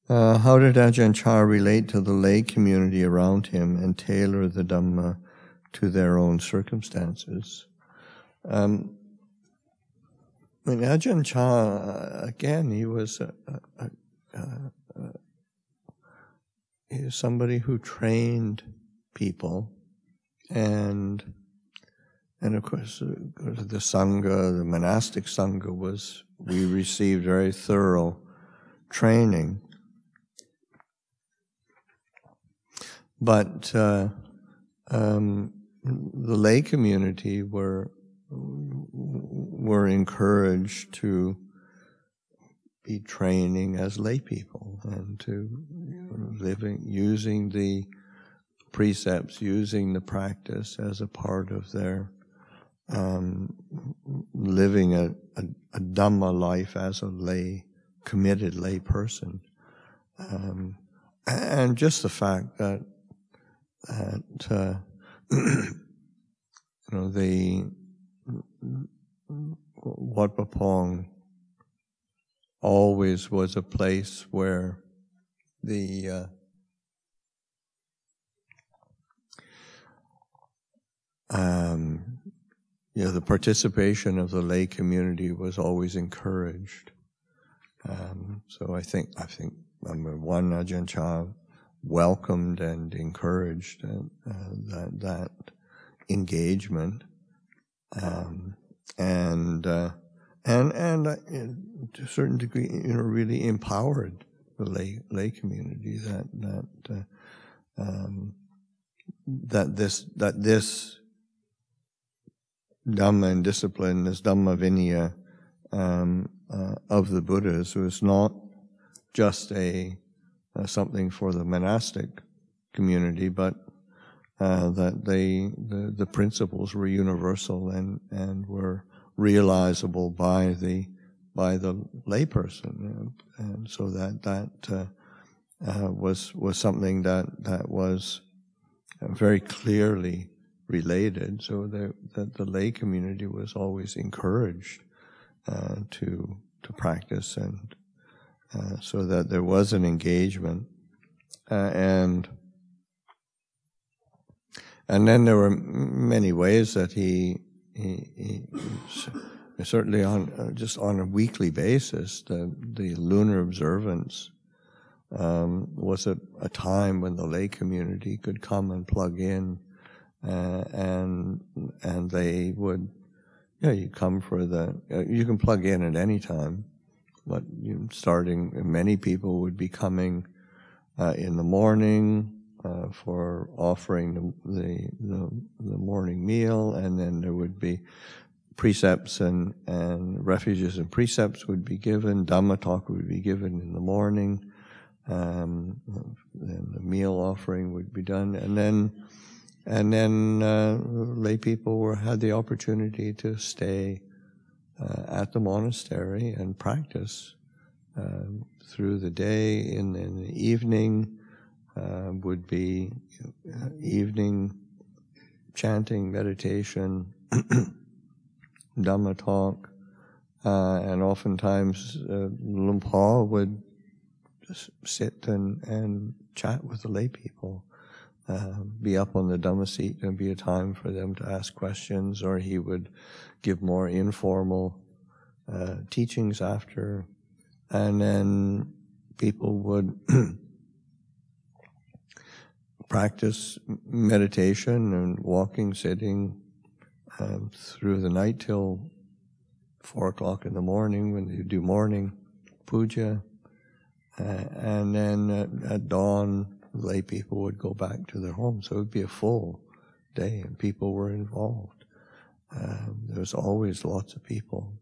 How did Ajahn Chah relate to the lay community around him and tailor the Dhamma to their own circumstances? Ajahn Chah, again, he was somebody who trained people, and of course the Sangha, the monastic Sangha, we received very thorough training. But the lay community were encouraged to be training as lay people and to using the precepts, using the practice as a part of their living a Dhamma life as a committed lay person. And just the fact that the Wat Pah Pong always was a place where the participation of the lay community was always encouraged. So I think number one, Ajahn Chah welcomed and encouraged that engagement, and to a certain degree, really empowered the lay community that this Dhamma and discipline, this Dhamma Vinaya of the Buddhas, was not just something for the monastic community, but that the principles were universal and were realizable by the layperson, and so that was something that was very clearly related, so that the lay community was always encouraged to practice, and so that there was an engagement, and then there were many ways that he certainly on a weekly basis, the lunar observance was a time when the lay community could come and plug in, and they would, you come for you can plug in at any time, but many people would be coming in the morning for offering the morning meal, and then there would be precepts and refuges and precepts would be given. Dhamma talk would be given in the morning, and the meal offering would be done, and then lay people had the opportunity to stay at the monastery and practice through the day. In the evening would be evening chanting, meditation, Dhamma talk, and oftentimes Luang Por would just sit and chat with the lay people, be up on the Dhamma seat, and be a time for them to ask questions, or he would give more informal teachings after, and then people would practice meditation and walking, sitting through the night till 4 o'clock in the morning when they do morning puja, and then at dawn, lay people would go back to their homes. So it would be a full day, and people were involved. There was always lots of people.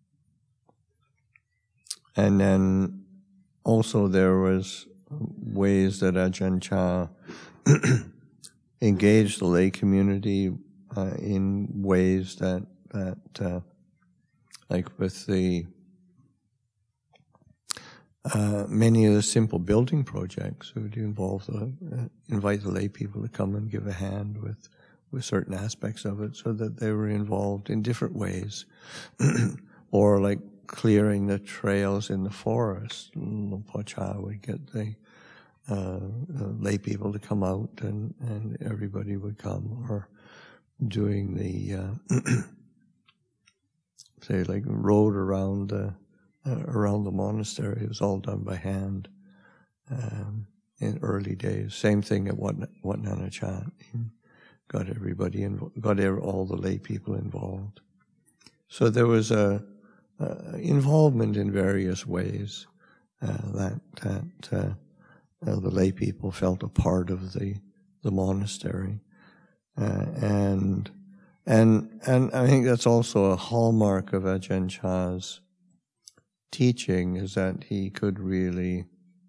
And then also there was ways that Ajahn Chah engaged the lay community in ways that like with the many of the simple building projects would invite the lay people to come and give a hand with certain aspects of it, so that they were involved in different ways. Or like clearing the trails in the forest. Po Cha would get the lay people to come out, and everybody would come, or doing the say like road around the monastery. It was all done by hand in early days. Same thing at Wat Nanachat. Got everybody got all the lay people involved. So there was a involvement in various ways that the lay people felt a part of the monastery, and I think that's also a hallmark of Ajahn Chah's teaching, is that he could really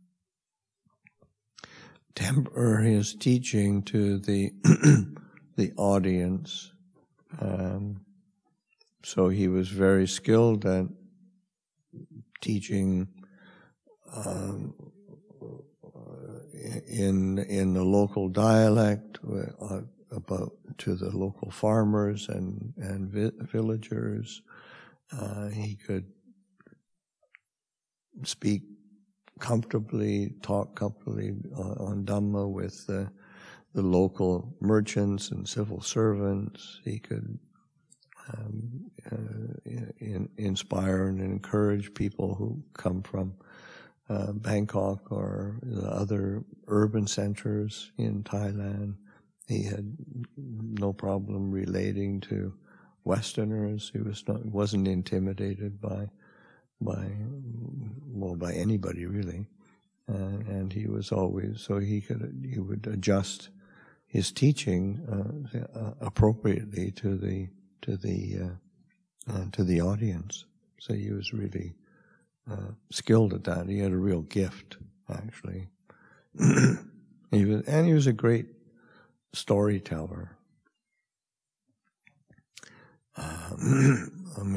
temper his teaching to the the audience. So he was very skilled at teaching in the local dialect about to the local farmers and villagers. He could speak comfortably, talk comfortably on Dhamma with the local merchants and civil servants. He could inspire and encourage people who come from Bangkok or the other urban centers in Thailand. He had no problem relating to Westerners. He wasn't intimidated by anybody really, and he was always, so he would adjust his teaching appropriately to the audience. So he was really skilled at that. He had a real gift, actually. He was a great storyteller. I mean,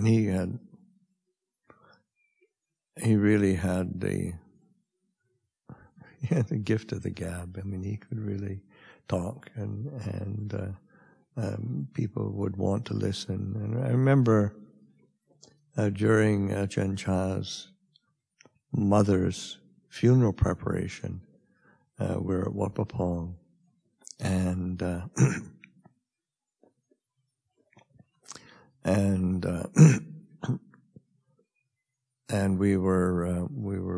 he really had the gift of the gab. I mean, he could really talk, and people would want to listen. And I remember during Ajahn Chah's mother's funeral preparation, we were at Wat Pah Pong, and we were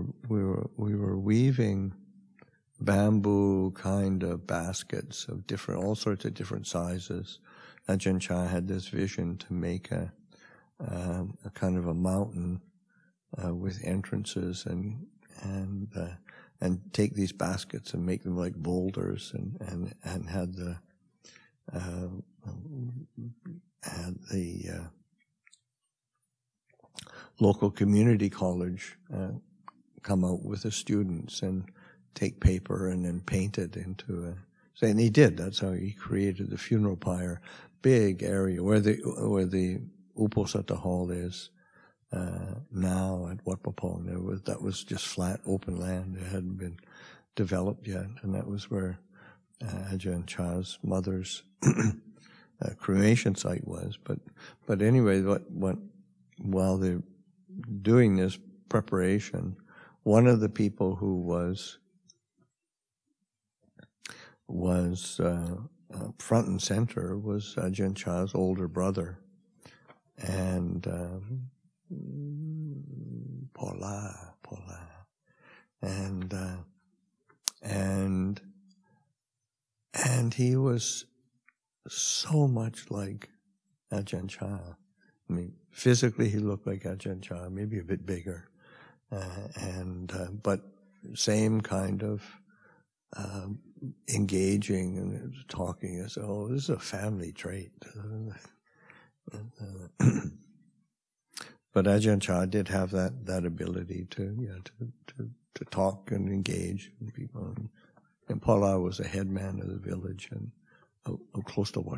weaving bamboo kind of baskets of all sorts of different sizes. Ajahn Chah had this vision to make a kind of a mountain with entrances, and take these baskets and make them like boulders, and had the local community college come out with the students and take paper and then paint it into and he did. That's how he created the funeral pyre, big area where the Uposatha Hall is now at Wat Pah Pong. That was just flat open land. It hadn't been developed yet, and that was where Ajahn Chah's mother's cremation site was. But anyway, while they're doing this preparation, one of the people who was front and center was Ajahn Chah's older brother, and Paula, and he was so much like Ajahn Chah. I mean, physically he looked like Ajahn Chah, maybe a bit bigger, but same kind of engaging and talking as, oh, this is a family trait. But Ajahn Chah did have that ability to talk and engage with people. And Paula was a headman of the village and close to Wat